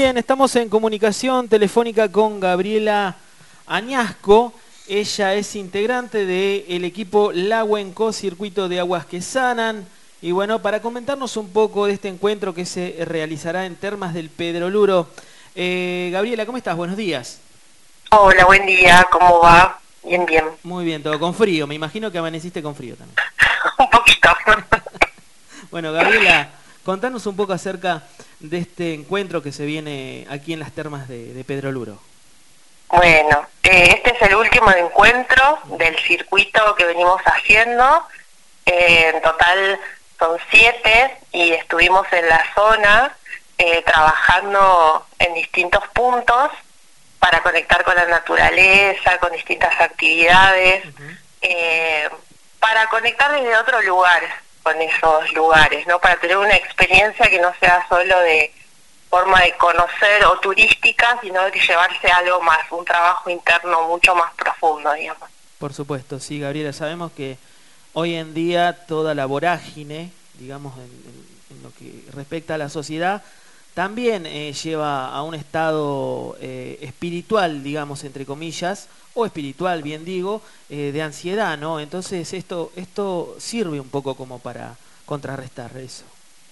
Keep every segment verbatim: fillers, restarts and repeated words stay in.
Bien, estamos en comunicación telefónica con Gabriela Añasco. Ella es integrante del equipo Lahuenco, Circuito de Aguas que Sanan. Y bueno, para comentarnos un poco de este encuentro que se realizará en Termas del Pedroluro. Eh, Gabriela, ¿cómo estás? Buenos días. Hola, buen día, ¿cómo va? Bien, bien. Muy bien, todo con frío. Me imagino que amaneciste con frío también. Un poquito. Bueno, Gabriela, contanos un poco acerca de este encuentro que se viene aquí en las Termas de, de Pedroluro. Bueno, eh, este es el último encuentro del circuito que venimos haciendo. Eh, en total son siete y estuvimos en la zona eh, trabajando en distintos puntos para conectar con la naturaleza, con distintas actividades, uh-huh. eh, para conectar desde otro lugar con esos lugares, ¿no? Para tener una experiencia que no sea solo de forma de conocer o turística, sino de llevarse algo más, un trabajo interno mucho más profundo, digamos. Por supuesto, sí, Gabriela, sabemos que hoy en día toda la vorágine, digamos, en, en, en lo que respecta a la sociedad, también eh, lleva a un estado eh, espiritual, digamos, entre comillas, o espiritual, bien digo, eh, de ansiedad, ¿no? Entonces esto esto sirve un poco como para contrarrestar eso.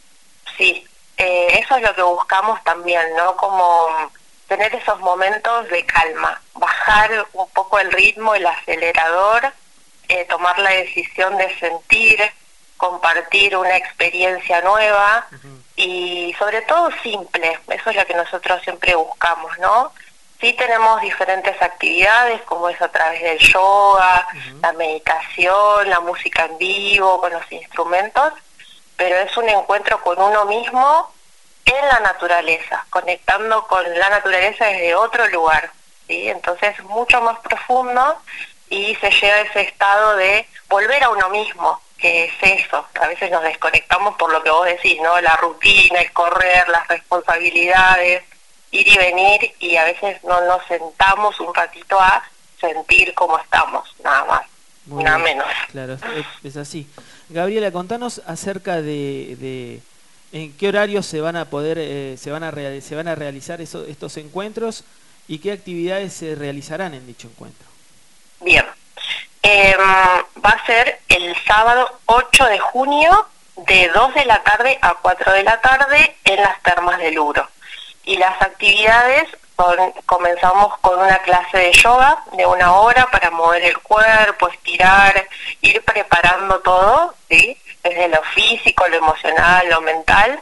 Sí, eh, eso es lo que buscamos también, ¿no? Como tener esos momentos de calma, bajar un poco el ritmo, el acelerador, eh, tomar la decisión de sentir, compartir una experiencia nueva, uh-huh. y sobre todo simple, eso es lo que nosotros siempre buscamos, ¿no? Sí tenemos diferentes actividades, como es a través del yoga, uh-huh. la meditación, la música en vivo, con los instrumentos, pero es un encuentro con uno mismo en la naturaleza, conectando con la naturaleza desde otro lugar, ¿sí? Entonces es mucho más profundo y se llega a ese estado de volver a uno mismo, que es eso. A veces nos desconectamos por lo que vos decís, ¿no? La rutina, el correr, las responsabilidades, ir y venir, y a veces no nos sentamos un ratito a sentir cómo estamos, nada más, Muy nada bien. menos. Claro, es, es así. Gabriela, contanos acerca de, de en qué horarios se van a poder, eh, se van a real, se van a realizar eso, estos encuentros y qué actividades se realizarán en dicho encuentro. Bien. Eh, va a ser el sábado ocho de junio de dos de la tarde a cuatro de la tarde en las Termas del Uro. Y las actividades son, comenzamos con una clase de yoga de una hora para mover el cuerpo, estirar, ir preparando todo, ¿sí? Desde lo físico, lo emocional, lo mental,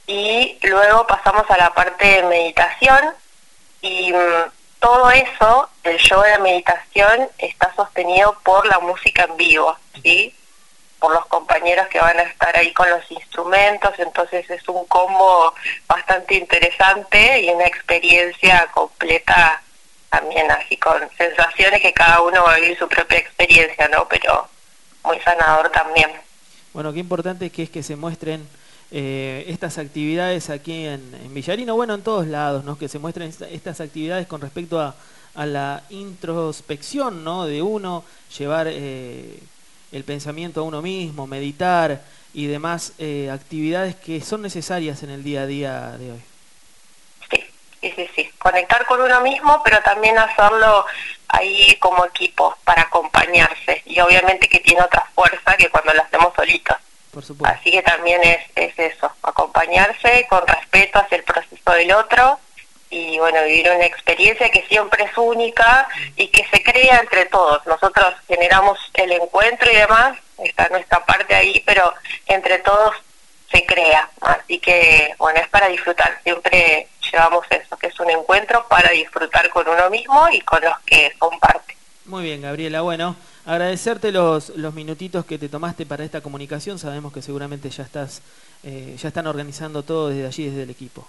y luego pasamos a la parte de meditación y todo eso, el yoga de meditación, está sostenido por la música en vivo, ¿sí? Por los compañeros que van a estar ahí con los instrumentos, entonces es un combo bastante interesante y una experiencia completa también, así con sensaciones que cada uno va a vivir su propia experiencia, ¿no? Pero muy sanador también. Bueno, qué importante que es que se muestren Eh, estas actividades aquí en, en Villarino, bueno, en todos lados, ¿no? Que se muestren esta, estas actividades con respecto a, a la introspección, ¿no? De uno, llevar eh, el pensamiento a uno mismo, meditar y demás eh, actividades que son necesarias en el día a día de hoy. Sí, sí, sí, sí. Conectar con uno mismo, pero también hacerlo ahí como equipo, para acompañarse. Y obviamente que tiene otra fuerza que cuando lo hacemos solitos. Por supuesto. Así que también es, es eso, acompañarse con respeto hacia el proceso del otro y bueno, vivir una experiencia que siempre es única y que se crea entre todos. Nosotros generamos el encuentro y demás, está nuestra parte ahí, pero entre todos se crea. Así que bueno, es para disfrutar, siempre llevamos eso, que es un encuentro para disfrutar con uno mismo y con los que son parte. Muy bien, Gabriela, bueno, agradecerte los, los minutitos que te tomaste para esta comunicación. Sabemos que seguramente ya estás eh, ya están organizando todo desde allí, desde el equipo.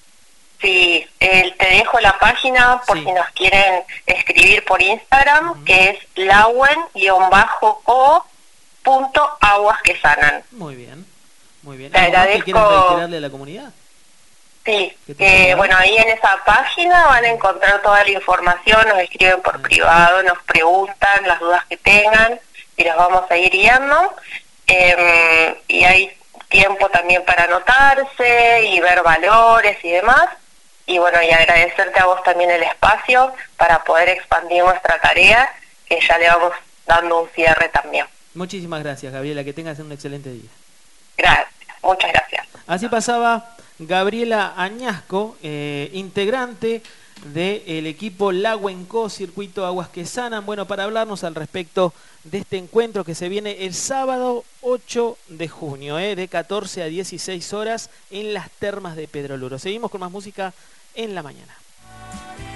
Sí, eh, te dejo la página por sí. Si nos quieren escribir por Instagram, uh-huh. que es lauen-o punto aguas que sanan. Muy bien, muy bien. Te agradezco. ¿Qué quieres reiterarle a la comunidad? Sí, eh, bueno, ahí en esa página van a encontrar toda la información, nos escriben por privado, nos preguntan las dudas que tengan y los vamos a ir guiando. Eh, y hay tiempo también para anotarse y ver valores y demás. Y bueno, y agradecerte a vos también el espacio para poder expandir nuestra tarea, que ya le vamos dando un cierre también. Muchísimas gracias, Gabriela, que tengas un excelente día. Gracias, muchas gracias. Así pasaba Gabriela Añasco, eh, integrante del equipo Lahuenco, Circuito Aguas que Sanan, bueno, para hablarnos al respecto de este encuentro que se viene el sábado ocho de junio, eh, de catorce a dieciséis horas en las termas de Pedro Luro. Seguimos con más música en la mañana.